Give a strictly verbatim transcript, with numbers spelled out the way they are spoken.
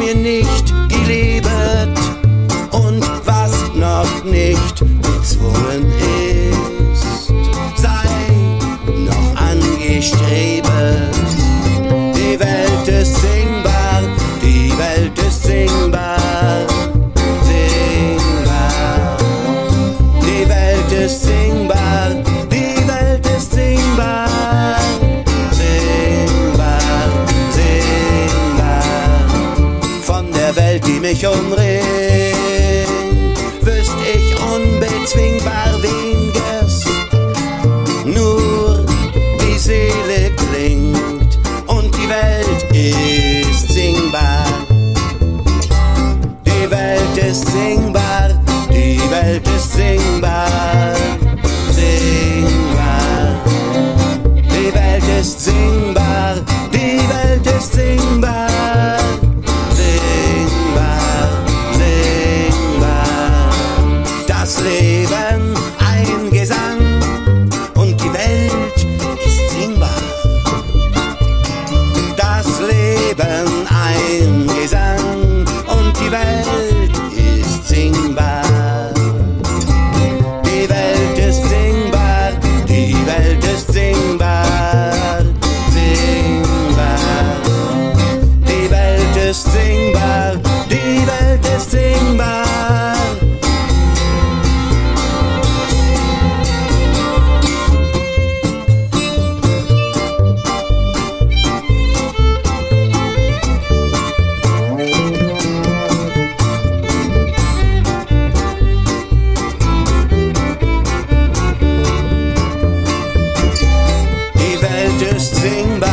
lange nicht gelebt und was noch nicht gezwungen ist, sei noch angestrebt. Die Welt ist singbar, die Welt ist singbar, singbar. Die Welt ist singbar, die Welt ist singbar, singbar, singbar. Von der Welt, die mich umringt, wüsst ich unbezwingbar weniges. Nur die Seele klingt und die Welt ist singbar. Die Welt ist singbar, die Welt ist singbar, singbar. Die Welt ist singbar, die Welt ist singbar, singbar, singbar. Das Leben ein Gesang und die Welt ist singbar. Das Leben ein Gesang und die Welt ist singbar. Die Welt ist singbar, die Welt ist singbar, singbar. Die Welt ist singbar, die Welt ist singbar. Die Welt ist singbar.